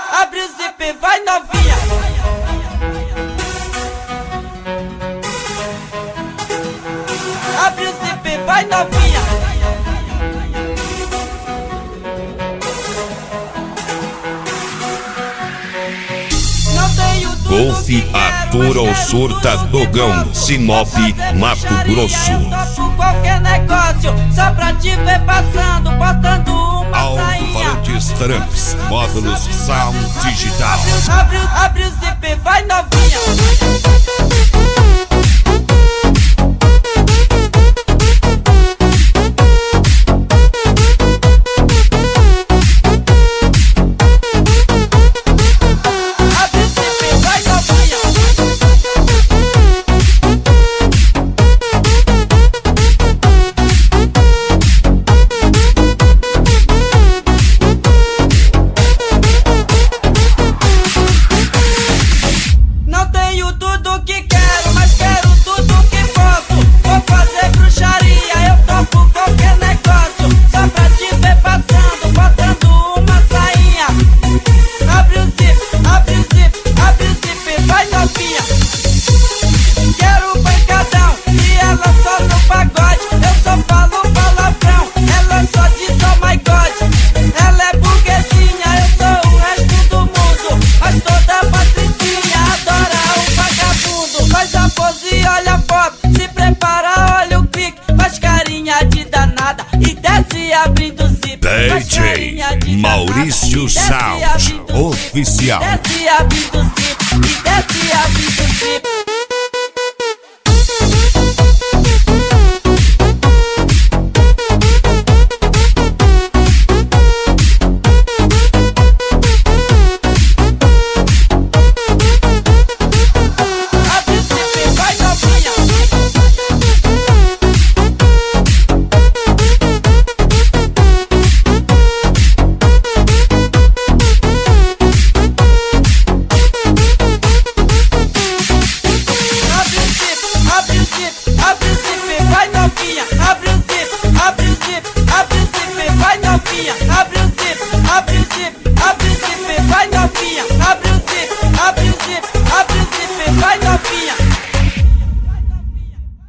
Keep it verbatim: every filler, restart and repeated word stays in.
abre o zip, vai novinha. Abre o zip, vai novinha. Não tenho tudo Golf que quero, Ator ao mas quero Surta tudo que Dogão, posso. Sinop, Vou fazer Mato bruxaria, Grosso. Eu topo qualquer negócio, só pra te ver passando, botando uma sainha. Alto-falantes Tramps, módulos Sound Digital. Abre, abre, abre o zip, vai novinha. Tudo que quero, mas quero tudo que posso. Vou fazer bruxaria, eu topo qualquer negócio, só pra te ver passando, botando uma sainha. Abre o zip, abre o zip, abre o zip, vai novinha. Quero pancadão e ela só no pagode. Eu só falo palavrão, ela só diz oh my god. Ela é burguesinha, eu sou o resto do mundo, mas toda patricinha adora o vagabundo. Faz a pose e olha a foto, se prepara, olha o clique, faz carinha de danada e desce abrindo o zip. D J Maurício Sound Oficial. Desce abrindo o zip e desce abrindo o zip. Abre o zip, vai novinha. Abre o zip, abre o zip, abre o zip, vai novinha. Abre